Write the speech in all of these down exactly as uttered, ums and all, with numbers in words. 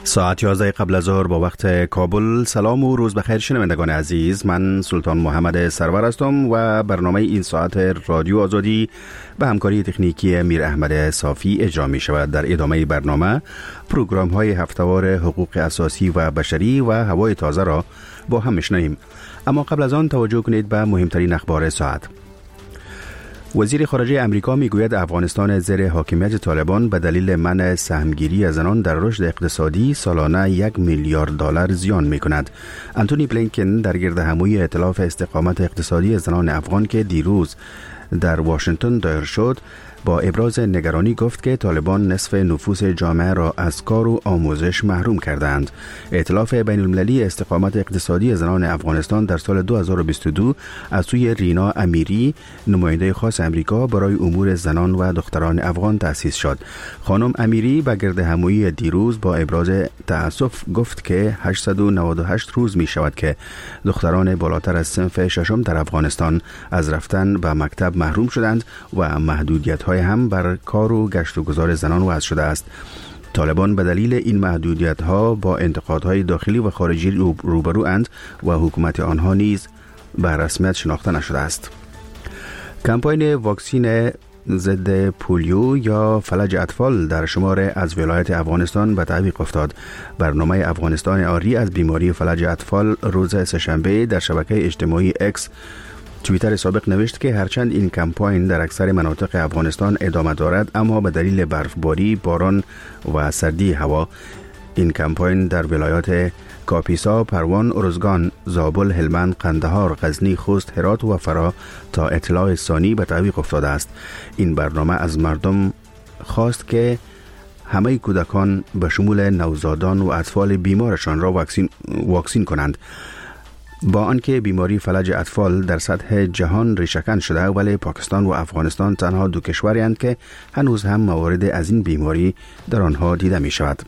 ساعت یازده قبل از ظهر با وقت کابل. سلام و روز بخیر شنوندگان عزیز، من سلطان محمد سرور هستم و برنامه این ساعت رادیو آزادی به همکاری تکنیکی میر احمد صافی اجرا می شود. در ادامه برنامه پروگرام های هفتهوار حقوق اساسی و بشری و هوای تازه را با هم میشنویم، اما قبل از آن توجه کنید به مهمترین اخبار ساعت. وزیر خارجه امریکا میگوید افغانستان زیر حاکمیت طالبان به دلیل منع سهمگیری زنان در رشد اقتصادی سالانه یک میلیارد دلار زیان میکند. انتونی بلینکن در گردهمایی ائتلاف استقامت اقتصادی زنان افغان که دیروز در واشنگتن دایر شد با ابراز نگرانی گفت که طالبان نصف نفوس جامعه را از کار و آموزش محروم کردند. ائتلاف بین المللی استقامت اقتصادی زنان افغانستان در سال دو هزار و بیست و دو از سوی رینا امیری، نماینده خاص امریکا برای امور زنان و دختران افغان تأسیس شد. خانم امیری به گردهمایی دیروز با ابراز تأسف گفت که هشتصد و نود و هشت روز می شود که دختران بالاتر از صنف ششم در افغانستان از رفتن به مکتب محروم شدند و محدودیت های هم بر کار و گشت و گذار زنان وضع شده است. طالبان به دلیل این محدودیت ها با انتقادهای داخلی و خارجی روبرو اند و حکومت آنها نیز به رسمیت شناخته نشده است. کمپاین واکسین ضد پولیو یا فلج اطفال در شمار از ولایت افغانستان به تعویق افتاد. برنامه افغانستان آری از بیماری فلج اطفال روز سه‌شنبه در شبکه اجتماعی اکس توییتر سابق نوشت که هرچند این کمپاین در اکثر مناطق افغانستان ادامه دارد، اما به دلیل برفباری، باران و سردی هوا این کمپاین در ولایات کاپیسا، پروان، ارزگان، زابل، هلمند، قندهار، غزنی، خوست، هرات و فرا تا اطلاع ثانی به تعویق افتاده است. این برنامه از مردم خواست که همه کودکان به شمول نوزادان و اطفال بیمارشان را واکسین واکسین کنند. با آنکه بیماری فلج اطفال در سطح جهان ریشه‌کن شده، ولی پاکستان و افغانستان تنها دو کشوری هستند که هنوز هم موارد از این بیماری در آنها دیده می شود.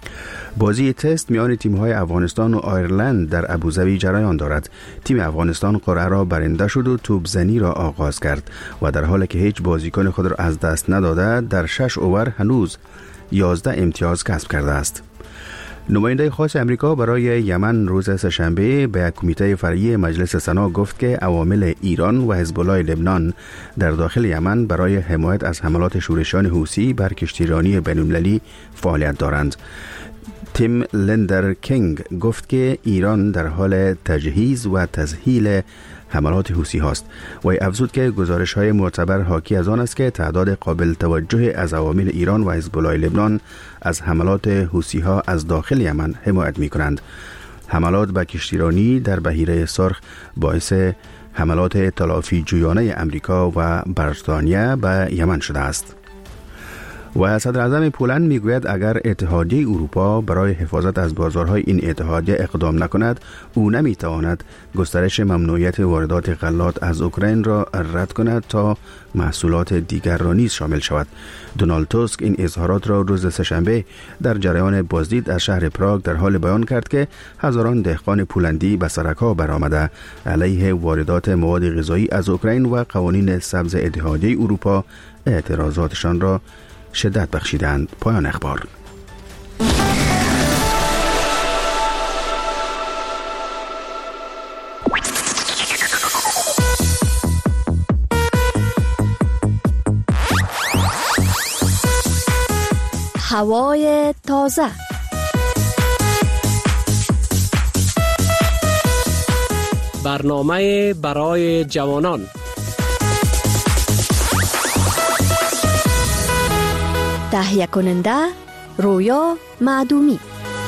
بازی تست میان تیم‌های افغانستان و آیرلند در ابوظبی جریان دارد. تیم افغانستان قرعه را برنده شد و توپزنی را آغاز کرد و در حالی که هیچ بازیکن خود را از دست نداده در شش اوور هنوز یازده امتیاز کسب کرده است. نماینده خاص امریکا برای یمن روز سه‌شنبه به کمیته فرعی مجلس سنا گفت که عوامل ایران و حزب الله لبنان در داخل یمن برای حمایت از حملات شورشیان حوثی بر کشتیرانی بین‌المللی فعالیت دارند. تیم لندر کینگ گفت که ایران در حال تجهیز و تسهیل حملات حوثی هاست و افزود که گزارش های معتبر حاکی از آن است که تعداد قابل توجه از عوامل ایران و حزب الله لبنان از حملات حوثی ها از داخل یمن حمایت می کنند. حملات به کشتیرانی در بحیره سرخ باعث حملات تلافی جویانه امریکا و بریتانیا به یمن شده است. و صدر اعظم پولند میگوید اگر اتحادیه اروپا برای حفاظت از بازارهای این اتحادیه اقدام نکند، او نمیتواند گسترش ممنوعیت واردات غلات از اوکراین را رد کند تا محصولات دیگر را نیز شامل شود. دونالد توسک این اظهارات را روز سه‌شنبه در جریان بازدید از شهر پراگ در حال بیان کرد که هزاران دهقان پولندی به سرک‌ها برآمده علیه واردات مواد غذایی از اوکراین و قوانین سبز اتحادیه اروپا اعتراضاتشان را شدت بخشیدند. پایان اخبار. هوای تازه. برنامه برای جوانان. تهیه کننده رویا معدومی.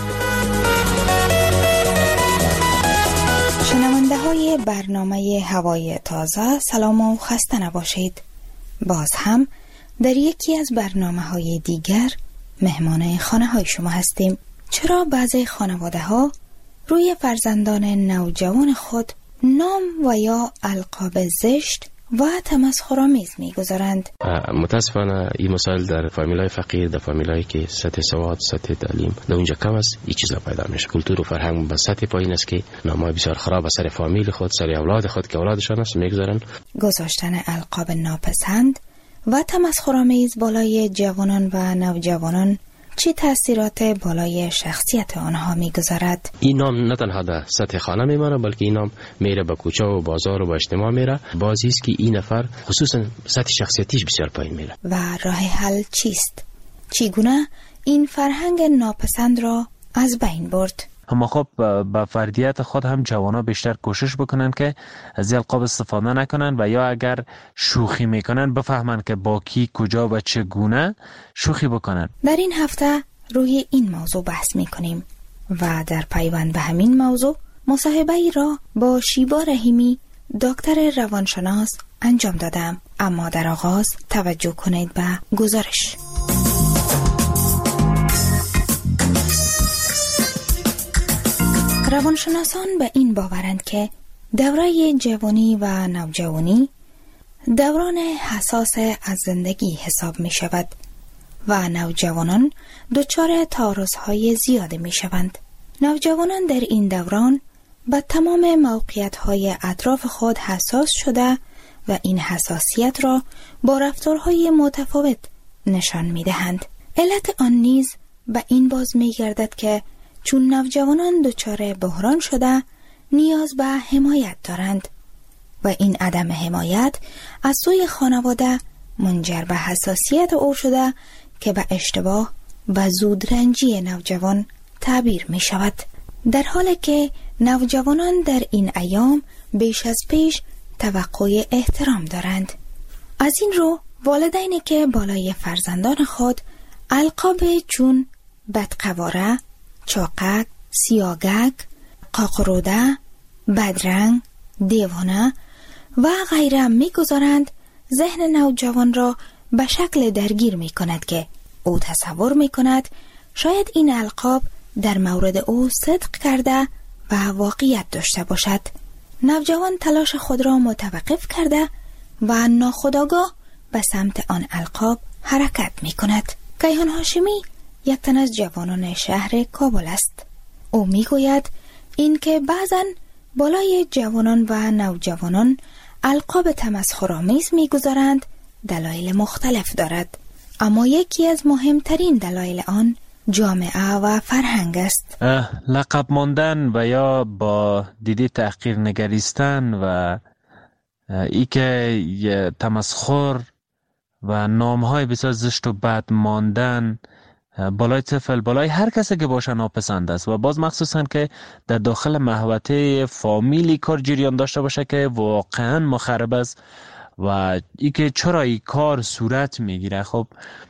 شنونده های برنامه هوای تازه، سلام و خسته نباشید. باز هم در یکی از برنامه های دیگر مهمان خانه های شما هستیم. چرا بعضی خانواده ها روی فرزندان نوجوان خود نام و یا القاب زشت و تمسخرآمیز می‌گذارند؟ متاسفانه این مسائل در فامیلای فقیر، در فامیلایی که سطح سواد، سطح تعلیم در اونجا کم است، این چیزا پیدا میشه. کلتور و فرهنگ به سطح پایین است که نامای بسیار خراب سر فامیل خود، سر اولاد خود که اولادشان است می‌گذارن. گذاشتن القاب ناپسند و تمسخرآمیز بالای جوانان و نوجوانان چه تأثیرات بالای شخصیت آنها میگذارد؟ این نام نه تنها در سطح خانه میمانه، بلکه این نام میره به کوچه و بازار و به اجتماع میره. بازی است که این نفر خصوصا سطح شخصیتیش بسیار پایین میره. و راه حل چیست؟ چگونه این فرهنگ ناپسند را از بین برد؟ اما خب با فردیت خود هم جوانا بیشتر کوشش بکنن که از القاب استفاده نکنن و یا اگر شوخی میکنن بفهمن که با کی کجا و چگونه شوخی بکنن. در این هفته روی این موضوع بحث میکنیم و در پیوند به همین موضوع مصاحبه ای را با شیبا رحیمی دکتر روانشناس انجام دادم. اما در آغاز توجه کنید به گزارش. روانشناسان به این باورند که دوره جوانی و نوجوانی دوران حساس از زندگی حساب می شود و نوجوانان دچار تعارض‌های زیاده می شوند. نوجوانان در این دوران به تمام موقعیت‌های اطراف خود حساس شده و این حساسیت را با رفتارهای متفاوت نشان می دهند. علت آن نیز به این باز می گردد که چون نوجوانان دچار بحران شده نیاز به حمایت دارند و این عدم حمایت از سوی خانواده منجر به حساسیت او شده که به اشتباه و زودرنجی نوجوان تعبیر می شود. در حالی که نوجوانان در این ایام بیش از پیش توقع احترام دارند. از این رو والدینی که بالای فرزندان خود القاب چون بدقواره، چاقک، سیاگک، قاقروده، بدرنگ، دیوانه و غیره میگذارند، ذهن نوجوان را به شکل درگیر می کند که او تصور می کند شاید این القاب در مورد او صدق کرده و واقعیت داشته باشد. نوجوان تلاش خود را متوقف کرده و ناخودآگاه به سمت آن القاب حرکت می کند. کیهان هاشمی یک تن از جوانان شهر کابل است. او می گوید این که بعضن بالای جوانان و نوجوانان القاب تمسخرآمیز می گذارند دلایل مختلف دارد، اما یکی از مهمترین دلایل آن جامعه و فرهنگ است. لقب ماندن و یا با دیدی تحقیر نگریستن و ای که تمسخر و نامهای بسیار زشت و بد ماندن بالای طفل، بالای هر کسی که باشه ناپسند است و باز مخصوصا که در داخل محوطه فامیلی کار جریان داشته باشه که واقعا مخرب است و ای که چرا این کار صورت میگیره. خب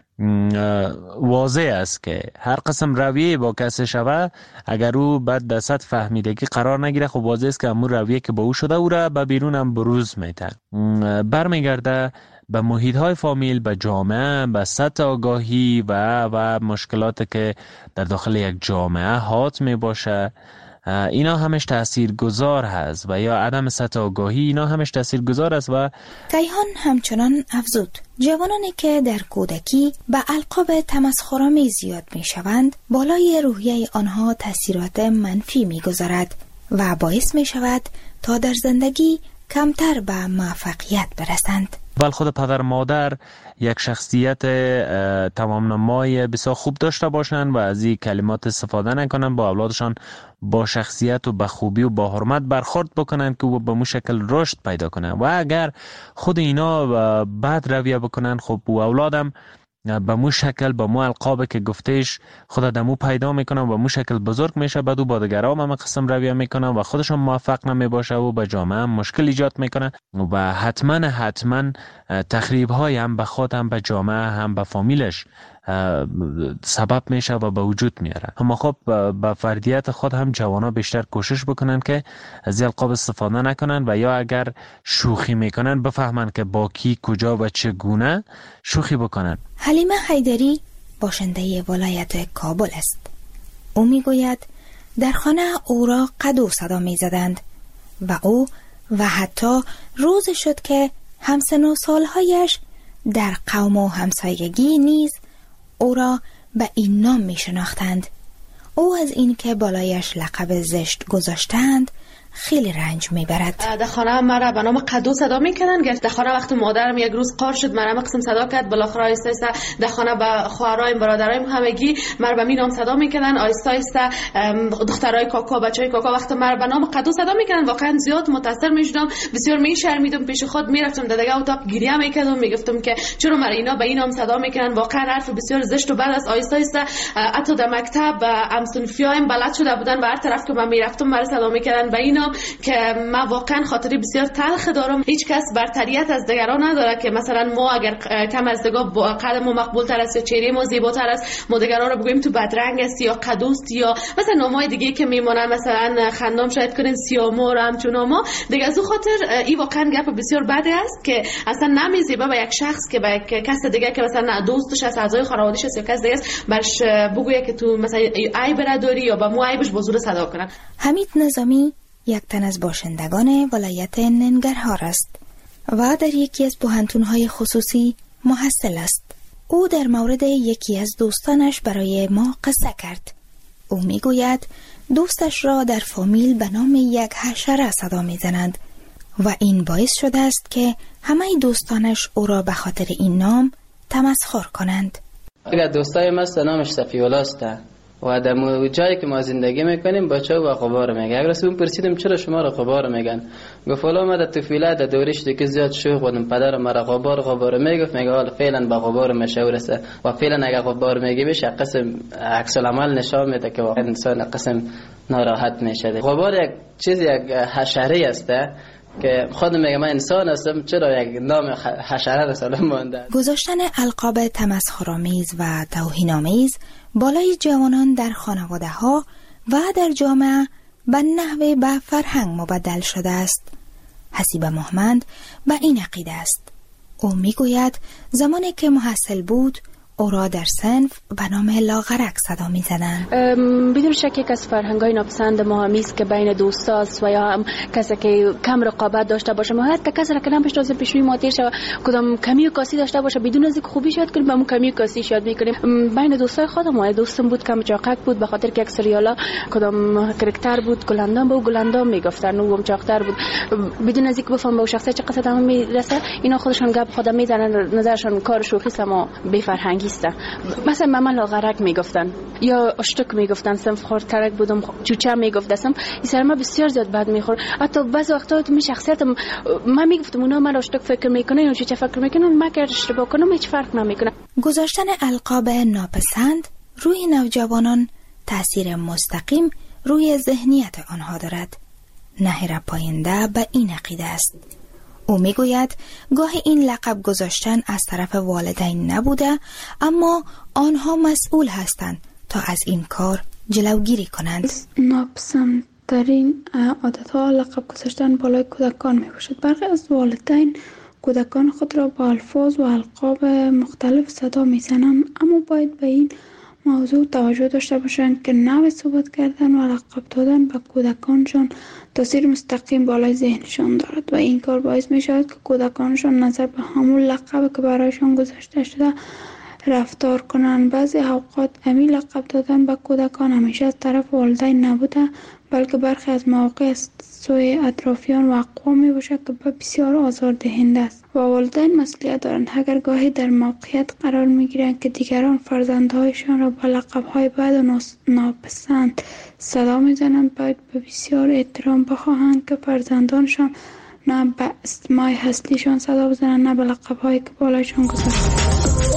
واضح است که هر قسم رویه با کسی شوه اگر او بعد در سطح فهمیدگی قرار نگیره، خب واضح است که همون رویه که با او شده او را به بیرون هم بروز میده، برمیگرده به محیط های فامیل، به جامعه، به سطح آگاهی و و مشکلات که در داخل یک جامعه حات می باشه. اینا همش تأثیر گذار هست و یا عدم سطح آگاهی اینا همش تأثیر گذار است. و کیهان همچنان افزود جوانانی که در کودکی به القاب تمسخرآمیز زیاد می شوند بالای روحیه آنها تأثیرات منفی می گذارد و باعث می شود تا در زندگی کمتر به موفقیت برسند. ولی خود پدر مادر یک شخصیت تمام نمای بسیار خوب داشته باشند و از این کلمات استفاده نکنند، با اولادشان با شخصیت و با خوبی و با حرمت برخورد بکنند که او به مو شکل رشد پیدا کنند. و اگر خود اینا بد رویه بکنند، خب او اولادم به مو شکل به مو القاب که گفتهش خود دمو پیدا میکنن و به مو شکل بزرگ میشه، بعد او با دیگران هم قسم رویه میکنن و خودشون موفق نمیباشه و به جامعه هم مشکل ایجاد میکنن و حتما حتما تخریب های هم به خود هم به جامعه هم به فامیلش سبب میشه و به وجود میاره. اما خب با فردیت خود هم جوانا بیشتر کوشش بکنن که از القاب استفاده نکنن و یا اگر شوخی میکنن بفهمن که با کی کجا و چگونه شوخی بکنن. حلیمه حیدری باشنده ولایت کابل است. او میگوید در خانه او را قدو صدا میزدند و او و حتی روز شد که همسن و سالهایش در قوم و همسایگی نیز او را به این نام می شناختند. او از این که بالایش لقب زشت گذاشتند خیلی رنج میبرد. در خانه مرا به نام قدو صدا میکنن. در خانه وقتی مادرم یک روز قار شد مرا قسم صدا کرد، بالاخره آیسته آیسته در خانه به خواهرایم برادرایم همگی مرا به مینام صدا میکنن. آیسته آیسته دخترای کاکا بچهای کاکا وقتی مرا به نام قدو صدا میکنن واقعا زیاد متاثر میشدم، بسیار میشرمیدم، پیش خود میرفتم در دیگه اتاق گریه میکردم، میگفتم که چرا مرا اینا به این نام صدا میکنن، واقعا حرف بسیار زشت. و بعد از آیسته آیسته حتی در مکتب همسنفیایم بلد شده بودن و هر طرف که من میرفتم مرا صدا میکردن به این نام که من واقعا خاطری بسیار تلخ دارم. هیچ کس برتریت از دیگران نداره که مثلا ما اگر کم از دیگه قد ما مقبول تر است یا چهره ما زیباتر است ما دیگران رو بگوییم تو بدرنگ است یا قدوست یا مثلا نامای دیگه که میمونن مثلا خندام شاید کنین سیامور همچون ما دیگه. از اون خاطر این واقعا گپ بسیار بده است که اصلا نمیزیبه به یک شخص که به کس دیگه که مثلا دوستش است، اعضای خانواده‌اش است یا کس دیگه است برش بگویه که تو مثلا عیب نداری یا با مو عیبش با زور صدا کنن. حمید نظامی یک تن از باشندگان ولایت ننگرهار است و در یکی از پوهنتون‌های خصوصی محصل است. او در مورد یکی از دوستانش برای ما قصه کرد. او میگوید دوستش را در فامیل به نام یک حشره صدا میزنند و این باعث شده است که همه دوستانش او را به خاطر این نام تمسخر کنند. اگر دوستای ما نامش صفی‌الله است و در جایی که ما زندگی میکنیم بچه و غبار میگه. اگر از اون پرسیدم چرا شما را غبار میگن، گفت والا ما در طفولیت در دورش دیگه زیاد شوخ بودم، پدر مرا غبار غبار میگفت، میگه حالا فعلا با غبار مشهور است و فعلا اگر غبار میگه بشه قسم عکس العمل نشان میده که واقعا انسان قسم ناراحت میشه. غبار یک چیز یک حشره است که خود میگه من انسان هستم، چرا یک نام حشره را سلام مونده. گذاشتن القاب تمسخرآمیز و توهین‌آمیز بالای جوانان در خانواده ها و در جامعه به نحوه به فرهنگ مبدل شده است. حسیب محمد به این عقیده است. او میگوید زمانی که محصل بود او را در صنف به نام لاغرک صدا می زدن. بدون شک یک از فرهنگ‌های ناپسند ما هم است که بین دوستاست و یا هم کسی که کم رقابت داشته باشه، ما هر کسی را که نمی‌شناسیم پیشوی ما تیر شود، کدام کمی و کاسی داشته باشه بدون از اینکه خوبی شاید کنیم، همون کمی و کاسی شاید می‌کنیم. بین دوستای خودم ما دوستم بود کم چاقک بود به خاطر که یک سریالا کدام کاراکتر بود گلندام بود، گلندام میگفتن او هم چاقتر بود، بدون از اینکه بفهم به شخصیت چه قصد هم میرسه اینا خودشون گپ خودم میزنن، نظرشون کار شوخی است ما بی فرهنگی است. مثلا مامان لاغرک میگفتن یا اشتک میگفتن، صنف خورد ترک بودم چوچه میگفتم، این سر ما بسیار زیاد بد میخورد. حتی بعضی وقتا تو می شخصیتم من میگفتم اونا من اشتک فکر میکنه یا چوچه فکر میکنن، من که اشتباه کنم هیچ فرق نمیکنه. گذاشتن القاب ناپسند روی نوجوانان تاثیر مستقیم روی ذهنیت آنها دارد. نهر پاینده به این عقیده است. او میگوید گاهی این لقب گذاشتن از طرف والدین نبوده، اما آنها مسئول هستند تا از این کار جلوگیری کنند. ناپسندترین عادتها لقب گذاشتن بالای کودکان می باشد. برخی از والدین کودکان خود را با الفاظ و القاب مختلف صدا می زنند، اما باید به این موضوع توجه داشته باشند که نوع صحبت کردن و لقب دادن به کودکانشان تاثیر مستقیم بالای ذهنشان دارد و این کار باعث می شود که کودکانشان نظر به همون لقب که برایشان گذاشته شده رفتار کنند. بعضی اوقات همین لقب دادن به کودکان همیشه از طرف والدین نبوده، بلکه برخی از مواقع از سوی اطرافیان و اقوام می باشد که بسیار آزاردهنده است و والدین مسئولیت دارند. اگر گاهی در موقعیت قرار می گیرند که دیگران فرزندهایشان را با لقب‌های بد و ناپسند صدا می زنند، باید به بسیار احترام بخواهند که فرزندانشان نه به اسمای اصلیشان صدا بزنند نه به لقب‌هایی که بالایشان گذاشته.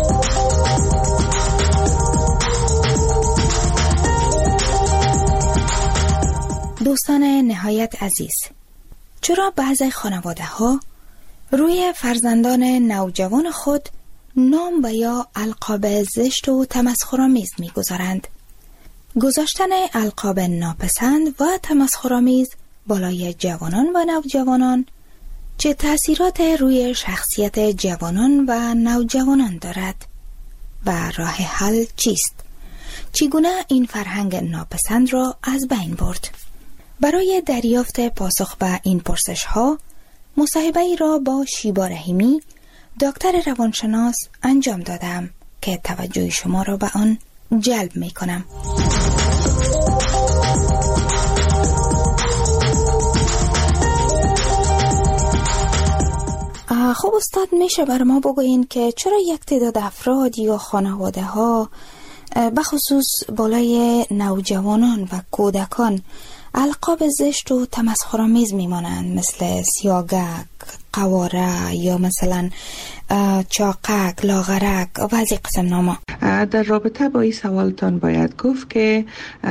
دوستان نهایت عزیز، چرا بعضی خانواده ها روی فرزندان نوجوان خود نام و یا القاب زشت و تمسخرآمیز می‌گذارند؟ گذاشتن القاب ناپسند و تمسخرآمیز بالای جوانان و نوجوانان چه تأثیرات روی شخصیت جوانان و نوجوانان دارد و راه حل چیست؟ چگونه این فرهنگ ناپسند را از بین برد؟ برای دریافت پاسخ به این پرسش ها مصاحبه‌ای را با شیبا رحیمی دکتر روانشناس انجام دادم که توجه شما را به آن جلب می کنم. خب استاد، میشه بر ما بگوین که چرا یک تعداد افراد یا خانواده ها بخصوص بالای نوجوانان و کودکان القاب زشت و تمسخرآمیز میمانند، مثل سیاگک، قواره یا مثلا چاقک، لاغرک و از این قسم ناما؟ در رابطه با این سوالتان باید گفت که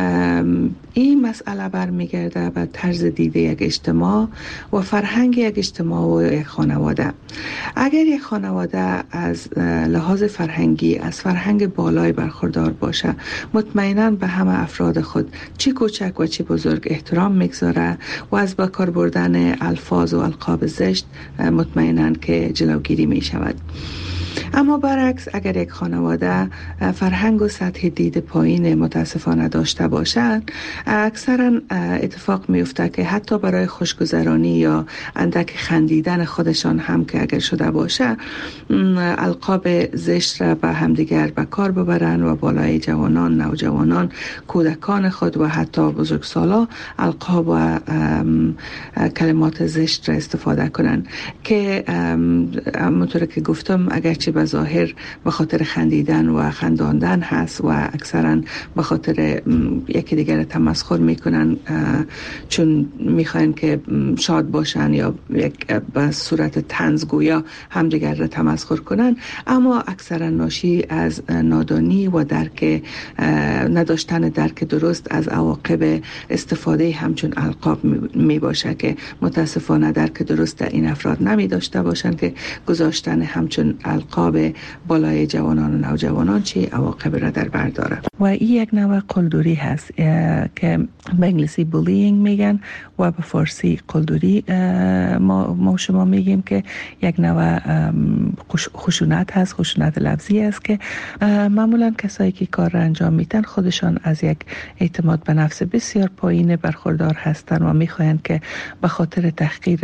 این مسئله برمیگرده به طرز دیده یک اجتماع و فرهنگ یک اجتماع و یک خانواده. اگر یک خانواده از لحاظ فرهنگی از فرهنگ بالای برخوردار باشه، مطمئناً به همه افراد خود چه کوچک و چه بزرگ احترام میگذاره و از به کار بردن الفاظ و القاب زشت مطمئناً که جلوگیری می شود. اما برعکس، اگر یک خانواده فرهنگ و سطح دید پایین متاسفانه داشته باشند، اکثرا اتفاق میفته که حتی برای خوشگذرانی یا اندک خندیدن خودشان هم که اگر شده باشه، القاب زشت را به همدیگر به کار ببرن و بالای جوانان، نوجوانان، کودکان خود و حتی بزرگسالا القاب و کلمات زشت را استفاده کنن که همونطور که گفتم اگرچه به ظاهر به خاطر خندیدن و خنداندن هست و اکثرا به خاطر یکی دیگر تمسخر میکنن چون میخواین که شاد باشن یا یک به صورت طنز گویا همدیگر را تمسخر کنن، اما اکثرا ناشی از نادانی و درک نداشتن درک درست از عواقب استفاده همچون القاب می باشه که متاسفانه درک درست در این افراد نمی داشته باشند که گذاشتن همچون القاب بالای جوانان و نوجوانان چه عواقب را در بر داره. و این یک نوع قلدری هست که به انگلیسی بولینگ میگن و به فارسی قلدری ما, ما شما میگیم که یک نوع خشونت هست، خشونت لفظی است که معمولا کسایی که کار را انجام میدن خودشان از یک اعتماد به نفس بسیار پایین برخوردار هستند و میخواین که به خاطر تحقیر،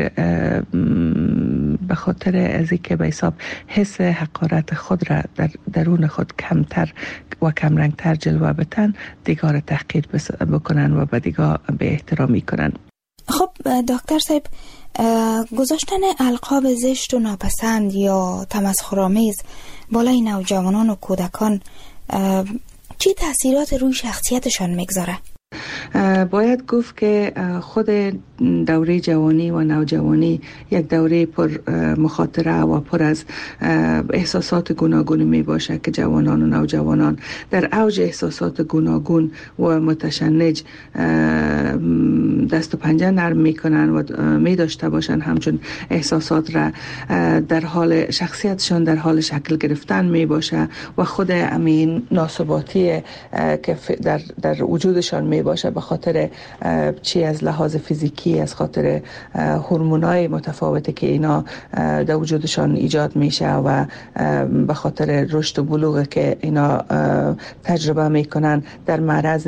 به خاطر از اینکه به حساب حس حقارت خود را در درون خود کمتر و کمرنگتر جلوه بدن، دیگر تحقیر بکنن و به دیگر به احترامی کنن. خب دکتر صاحب، گذاشتن القاب زشت و ناپسند یا تمسخرآمیز بالای نوجوانان و کودکان چی تأثیرات روی شخصیتشان میگذاره؟ باید گفت که خود دوره جوانی و نوجوانی یک دوره پر مخاطره و پر از احساسات گوناگون می باشه که جوانان و نوجوانان در اوج احساسات گوناگون و متشنج دست و پنجه نرم می کنن و می داشته باشن همچون احساسات را در حال شخصیتشان در حال شکل گرفتن می باشه و خود امین ناثباتی که در, در وجودشان می باشه به خاطر چی از لحاظ فیزیکی، از خاطر هورمونای متفاوتی که اینا در وجودشان ایجاد میشه و به خاطر رشد و بلوغ که اینا تجربه میکنن در معرض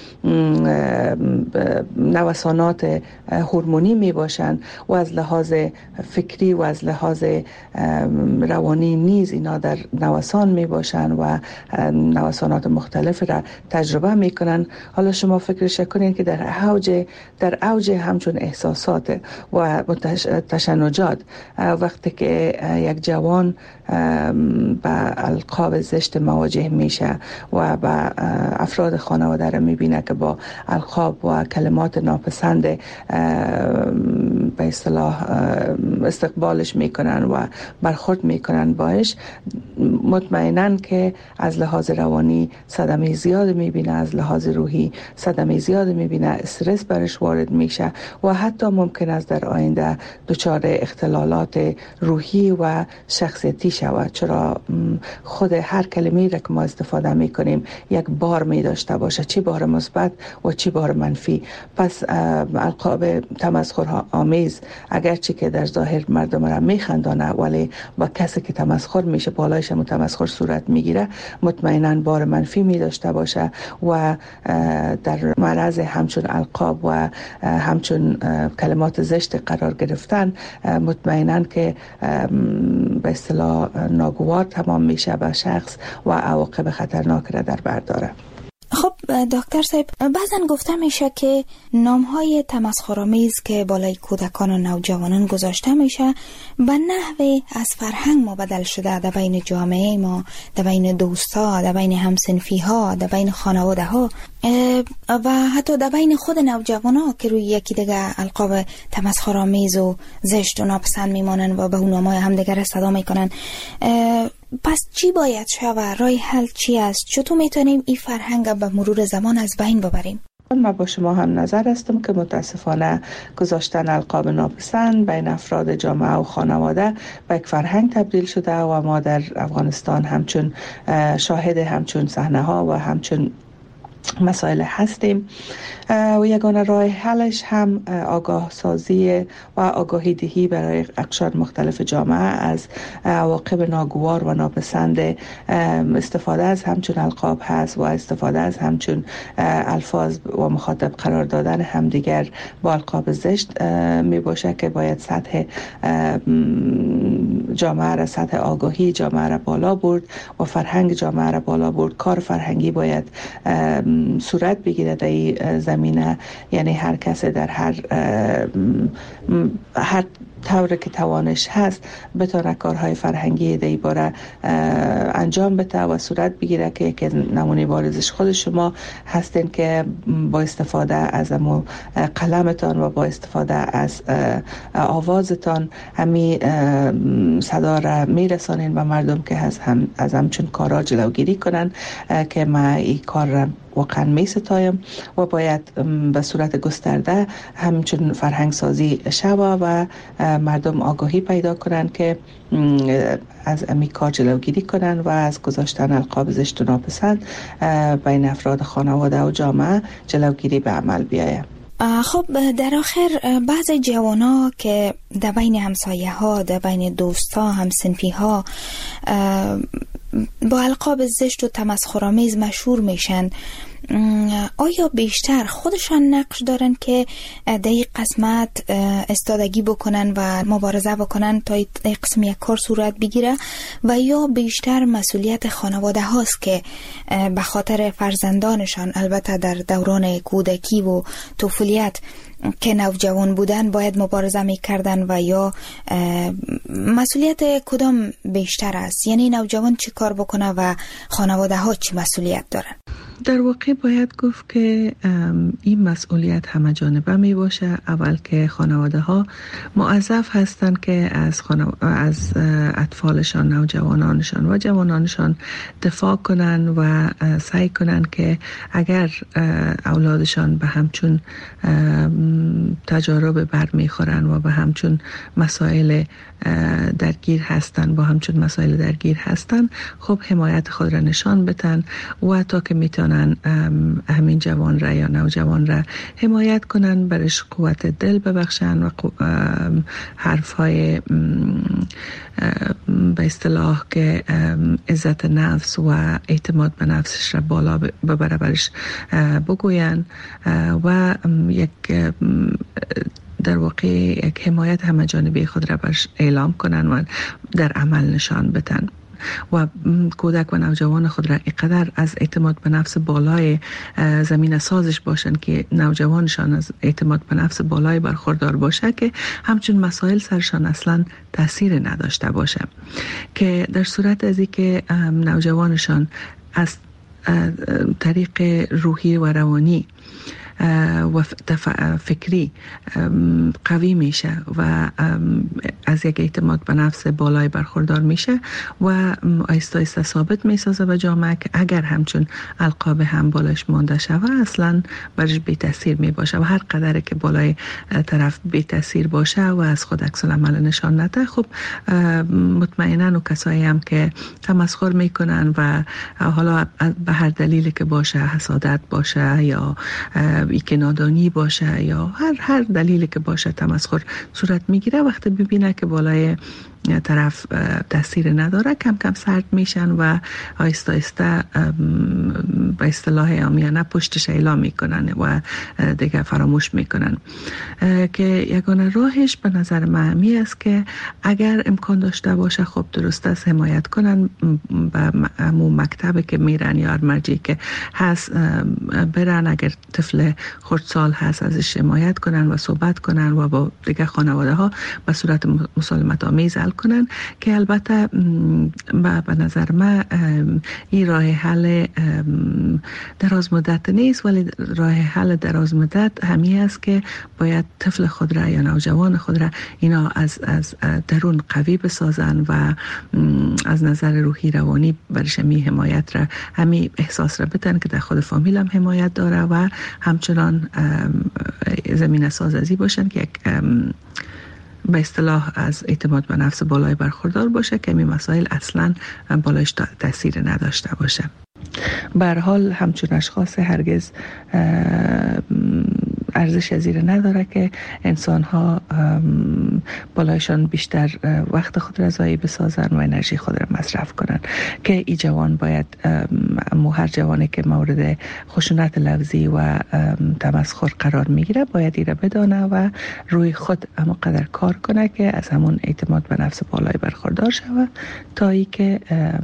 نوسانات هورمونی میباشن و از لحاظ فکری و از لحاظ روانی نیز اینا در نوسان میباشن و نوسانات مختلف را تجربه میکنن. حالا شما فکرش کنین که در اوج در اوج همچون احساسات و تشنجات وقتی که یک جوان با القاب زشت مواجه میشه و با افراد خانواده را میبینه که با القاب و کلمات ناپسند به اصطلاح استقبالش میکنن و برخورد میکنن باش، مطمئناً که از لحاظ روانی صدمه زیاد میبینه، از لحاظ روحی صدمه زیاد میبینه، استرس برش وارد میشه و حتی ممکن است در آینده دچار اختلالات روحی و شخصیتی شود، چرا خود هر کلمه‌ای را که ما استفاده میکنیم یک بار می داشته باشه، چه بار مثبت و چه بار منفی. پس القاب تمسخر آمیز اگرچه که در ظاهر مردم را میخندانه ولی با کسی که تمسخر میشه بالایش هم تمسخر صورت میگیره، مطمئنا بار منفی می داشته باشه و در معرض همچون القاب و همچون کلمات زشت قرار گرفتن مطمئنا که به اصطلاح ناگوار تمام میشه به شخص و عواقب خطرناک را در بر داره. خب دکتر صاحب، بعضن گفته میشه که نامهای تمسخرآمیز که بالای کودکان و نوجوانان گذاشته میشه به نحوی از فرهنگ ما بدل شده در بین جامعه ما، در بین دوستا، در بین همسنفی ها، در بین خانواده ها و حتی در بین خود نوجوان ها که روی یکی دیگه القاب تمسخرآمیز و زشت و ناپسند میمانن و به اون نامهای همدیگر صدا میکنن. پس چی باید شود؟ راه حل چی است؟ چطور میتونیم این فرهنگ به مرور زمان از بین ببریم؟ من با شما هم نظر هستم که متاسفانه گذاشتن القاب ناپسند بین افراد جامعه و خانواده به یک فرهنگ تبدیل شده و ما در افغانستان همچون شاهد همچون صحنه ها و همچون مسائل هستیم و یگانه راه حلش هم آگاه سازی و آگاهی دهی برای اقشار مختلف جامعه از عواقب ناگوار و ناپسند استفاده از همچون القاب هست و استفاده از همچون الفاظ و مخاطب قرار دادن همدیگر با القاب زشت می باشه که باید سطح جامعه را، سطح آگاهی جامعه را بالا برد و فرهنگ جامعه را بالا برد. کار فرهنگی باید صورت بگیره در این زمینه، یعنی هر کس در هر هر طوری که توانش هست بتونه کارهای فرهنگی در این باره انجام بده و صورت بگیره که یک نمونه بارزش خود شما هستین که با استفاده از امو قلمتان و با استفاده از آوازتان همی صدا را میرسانین به مردم که از هم از همچون کارا جلوگیری کنن که ما این کار را واقعا می ستایم و باید به صورت گسترده همچون فرهنگ سازی شوه و مردم آگاهی پیدا کنن که از امی کار جلوگیری کنن و از گذاشتن القاب زشت و ناپسند بین افراد خانواده و جامعه جلوگیری به عمل بیاید. خب در آخر بعضی جوانا که در بین همسایه ها، در بین دوست ها، همسنفی ها با القاب زشت و تمسخرآمیز مشهور میشن، آیا بیشتر خودشان نقش دارن که در این قسمت استادگی بکنن و مبارزه بکنن تا این قسم یک کار صورت بگیره و یا بیشتر مسئولیت خانواده هاست که به خاطر فرزندانشان، البته در دوران کودکی و طفولیت که نوجوان بودن باید مبارزه میکردن و یا مسئولیت کدام بیشتر است؟ یعنی نوجوان چی کار بکنه و خانواده ها چی مسئولیت دارن؟ در واقع باید گفت که این مسئولیت همه جانبه می باشه. اول که خانواده ها موظف هستند که از, خانو... از اطفالشان، نوجوانانشان و جوانانشان دفاع کنن و سعی کنن که اگر اولادشان به همچون تجارب بر می خورن و به همچون مسائل درگیر هستن با همچون مسائل درگیر هستن خب حمایت خود را نشان بدن و تا که میتونن همین جوان را یا نوجوان را حمایت کنن، برش قوت دل ببخشن و حرفهای به اصطلاح که عزت نفس و اعتماد به نفسش را بالا ببره برش بگوین و یک در واقع یک حمایت همه جانبه خود را برش اعلام کنن و در عمل نشان بدن و کودک و نوجوان خود را اینقدر از اعتماد به نفس بالای زمین سازش باشند که نوجوانشان از اعتماد به نفس بالای برخوردار باشه که همچون مسائل سرشان اصلا تاثیر نداشته باشه، که در صورت از اینکه نوجوانشان از طریق روحی و روانی و فکری قوی میشه و از یک اعتماد به نفس بالای برخوردار میشه و آیسته آیسته ثابت میسازه به جامعه که اگر همچون القاب هم بالش مانده شوه اصلا برش بی تاثیر می باشه و هر قدر که بالای طرف بی تاثیر باشه و از خود عکس العمل نشان نده، خب مطمئنا و کسایی هم که تمسخر میکنن و حالا به هر دلیلی که باشه، حسادت باشه یا ای که نادانی باشه یا هر هر دلیلی که باشه تمسخر صورت میگیره، وقتی ببینه که بالای طرف تاثیر نداره، کم کم سرد میشن و آهسته آهسته به اصطلاح عامیانه پشتش اعلام میکنن و دیگه فراموش میکنن. که یگانه راهش به نظر من همی است که اگر امکان داشته باشه خب درست است حمایت کنن، به همون مکتبی که میرن یا مرجعی که هست برن، اگر طفل خردسال هست ازش حمایت کنن و صحبت کنن و با دیگه خانواده ها به صورت مسالمت آمیز حل کنن. که البته به نظر من این راه حل دراز مدت نیست، ولی راه حل دراز مدت همی است که باید طفل خود را یا نوجوان خود را اینا از از درون قوی بسازن و از نظر روحی روانی برش می حمایت را همی احساس را بدن که در خود فامیل هم حمایت داره و همچنان زمین سازی باشن که یک به اصطلاح از اعتماد به نفس بالای برخوردار باشه که این مسائل اصلا بالایش تاثیر نداشته باشه. به هر حال همچون اشخاص هرگز ارزش زیر نداره که انسان ها بالایشان بیشتر وقت خود را ضایع بسازن و انرژی خود را مصرف کنن. که ای جوان باید مو هر جوانی که مورد خشونت لفظی و تمسخر قرار میگیره باید ایره بدانه و روی خود اما قدر کار کنه که از همون اعتماد به نفس بالای برخوردار شود تا ای که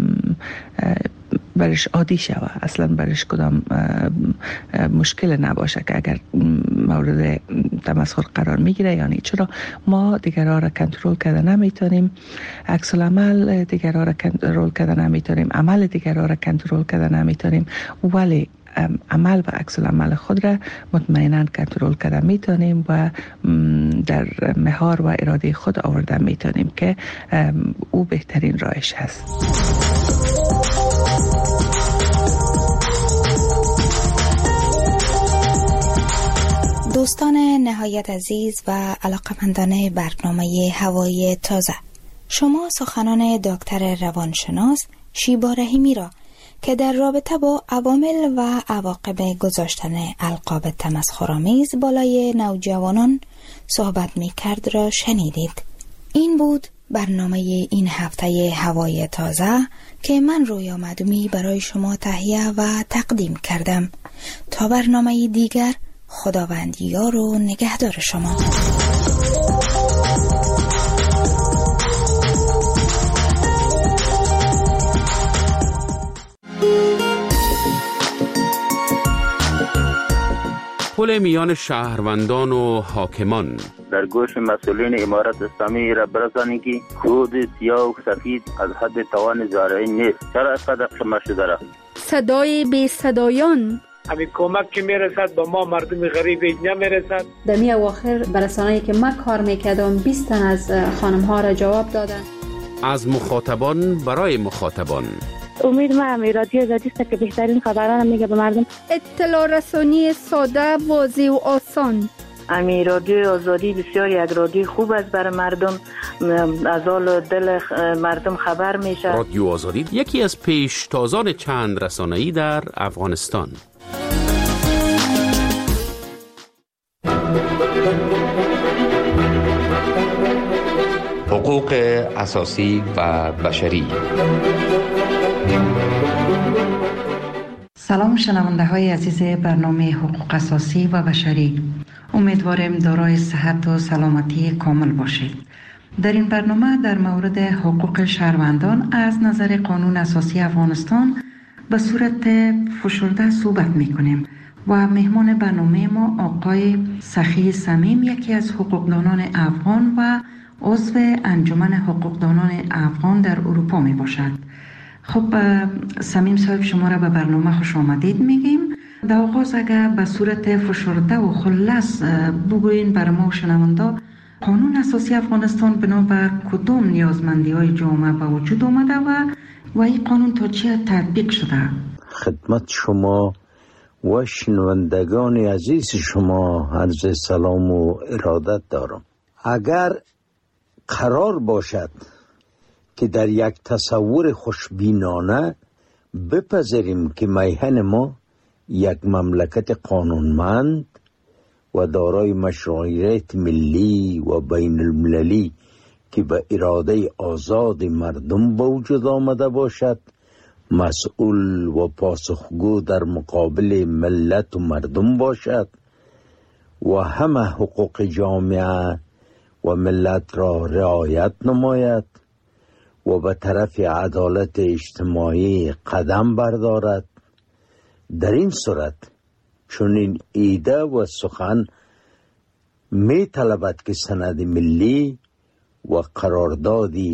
برش عادی شوه، اصلا برش کدام مشکل نباشه که اگر مورد تمسخر قرار میگیره. یعنی چرا ما دیگرها را کنترل کرده نمیتونیم، عکس العمل دیگرها را کنترل کرده نمیتونیم، عمل دیگرها را کنترل کرده نمیتونیم، ولی عمل و عکس العمل خود را مطمئنا کنترل کرده میتونیم و در مهار و اراده خود آورده میتونیم که او بهترین راهش هست. دوستان نهایت عزیز و علاقمندان برنامه هوای تازه، شما سخنان دکتر روانشناس شیبا رحیمی را که در رابطه با عوامل و عواقب گذاشتن القاب تمسخرآمیز بالای نوجوانان صحبت می کرد را شنیدید. این بود برنامه این هفته هوای تازه که من رویا معدومی برای شما تهیه و تقدیم کردم. تا برنامه دیگر، خداوند یار و نگهدار شما. پل میان شهروندان و حاکمان. در گوش مسئولین امارت اسلامی را برسانید که خود سیاه و سفید از حد توان زارعی نیست. چرا اینقدر قمه شده را؟ صدای بی صدایان، همین کمک که میرسد به ما مردم غریب نمیرسد. در می اواخر برسانه‌ای که من کار میکردم بیست تن از خانم ها را جواب دادن. از مخاطبان برای مخاطبان. امید ما هم رادیو آزادی است که بهترین خبران میگه به مردم. اطلاع رسانی ساده، واضح و آسان. امی رادیو آزادی بسیار یک رادیو خوب است برای مردم، از حال دل مردم خبر میشه. رادیو آزادی یکی از پیشتازان چند رسانه‌ای در افغانستان. حقوق اساسی و بشری. سلام شنونده های عزیز برنامه حقوق اساسی و بشری، امیدوارم دارای صحت و سلامتی کامل باشید. در این برنامه در مورد حقوق شهروندان از نظر قانون اساسی افغانستان به صورت فشرده صحبت میکنیم و مهمان برنامه ما آقای سخی صمیم، یکی از حقوقدانان افغان و عضو انجمن حقوقدانان افغان در اروپا می باشد. خب صمیم صاحب، شما را به برنامه خوش آمدید میگیم. در آغاز اگر به صورت فشرده و خلاص بگوین برای ما شنونده، قانون اساسی افغانستان بنا به کدام نیازمندی های جامعه به وجود آمده و و این قانون تا چه تطبیق شده؟ خدمت شما و شنوندگان عزیز شما عرض سلام و ارادت دارم. اگر قرار باشد که در یک تصور خوشبینانه بپذیریم که میهن ما یک مملکت قانونمند و دارای مشروعیت ملی و بین المللی که به اراده آزاد مردم به وجود آمده باشد، مسئول و پاسخگو در مقابل ملت و مردم باشد و همه حقوق جامعه و ملت را رعایت نماید و به طرف عدالت اجتماعی قدم بردارد. در این صورت چنین ایده و سخن می طلبد که سند ملی و قراردادی